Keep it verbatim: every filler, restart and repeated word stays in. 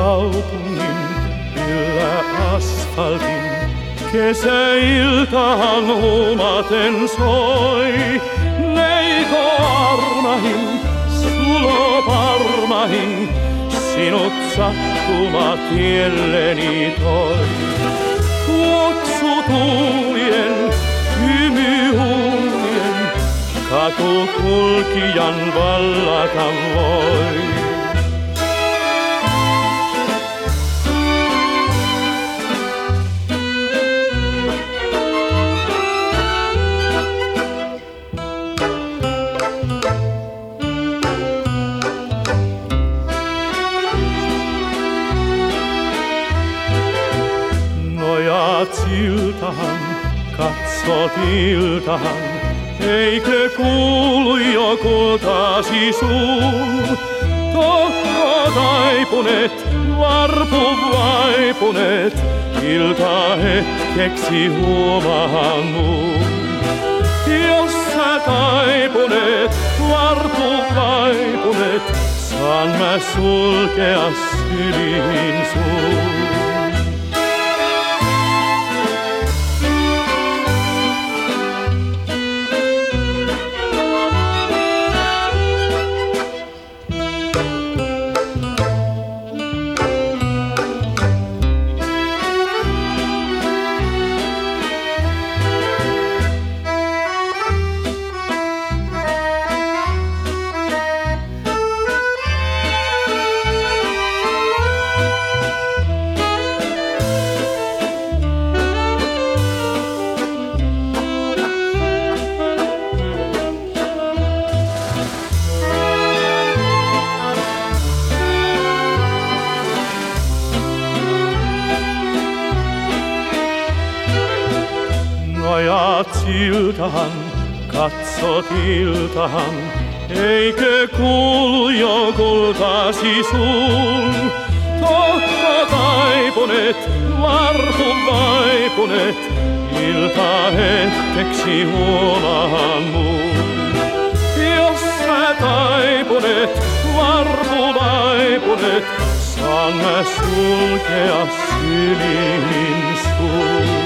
kaupungin yllä asfaltin. Kesäiltahan huumaten soi. Neiko armahin, sulo parmahin, sinut sattuma tielleni toi. Tuoksutulien, hymyhuulien, katukulkijan vallata voi. Siltahan, katsot iltahan, eikö kuulu jo kultaasi suun? Tokko taipuneet, varpu vaipuneet, ilta hetkeksi huomaan muun. Jos sä taipuneet, varpu vaipuneet, saan mä sulkea syliin suun. Ajat siltahan, katsot iltahan, eikö kuulu jo kultaasi suun? Tokko taipuneet, varpu vaipuneet, ilta hetkeksi huomaan muun. Jos sä taipuneet, varpu vaipuneet, saan mä sulkea syliin suun.